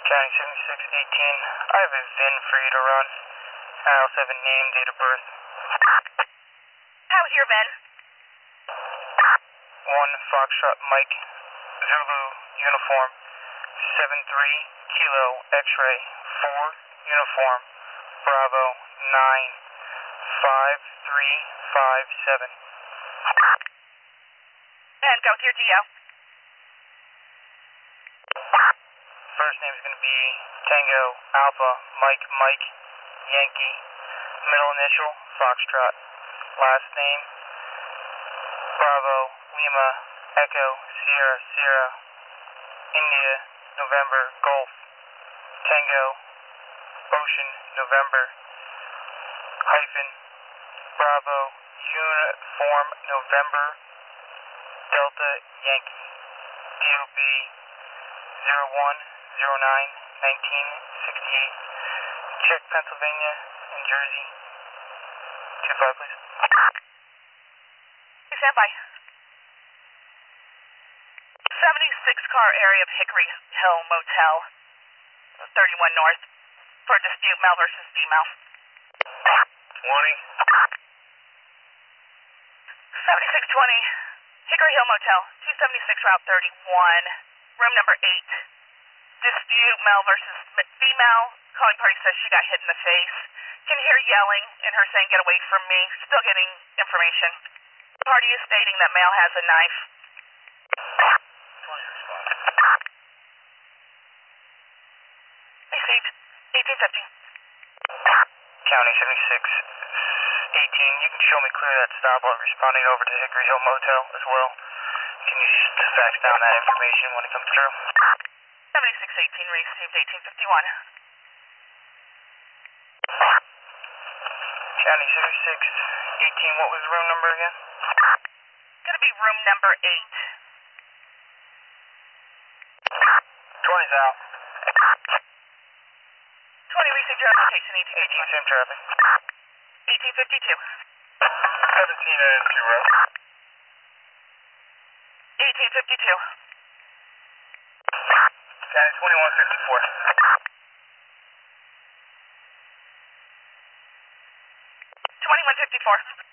County 7618. I have a VIN for you to run. I also have a name, date of birth. How's your VIN? 1 Foxtrot Mike, Zulu, uniform, 73 Kilo X-ray, 4 uniform, Bravo, 9, 5357. And go with your DO. First name is going to be Tango, Alpha, Mike, Mike, Yankee. Middle initial, Foxtrot. Last name, Bravo, Lima, Echo, Sierra, Sierra, India, November, Golf, Tango, Ocean, November, hyphen, Bravo, Uniform, November, Delta, Yankee, DOB 0109-1968, check Pennsylvania and Jersey. 25, please. Stand by. 76 car area of Hickory Hill Motel, 31 North, for dispute male versus female. 20. 7620, Hickory Hill Motel, 276 Route 31, room number 8. Dispute male versus female. Calling party says she got hit in the face. Can hear yelling and her saying, "Get away from me." Still getting information. Party is stating that male has a knife. 20 response. Received. 1850. County 7618. You can show me clear that stop while responding over to Hickory Hill Motel as well. Can you just fax down that information when it comes through? 7618 received. 1851. County 7618. What was the room number again? Gonna be room number 8. 20's out. 20 received your application. 18 same traffic. 1852. 17 and 2 row. 1852. County 2154. 2154.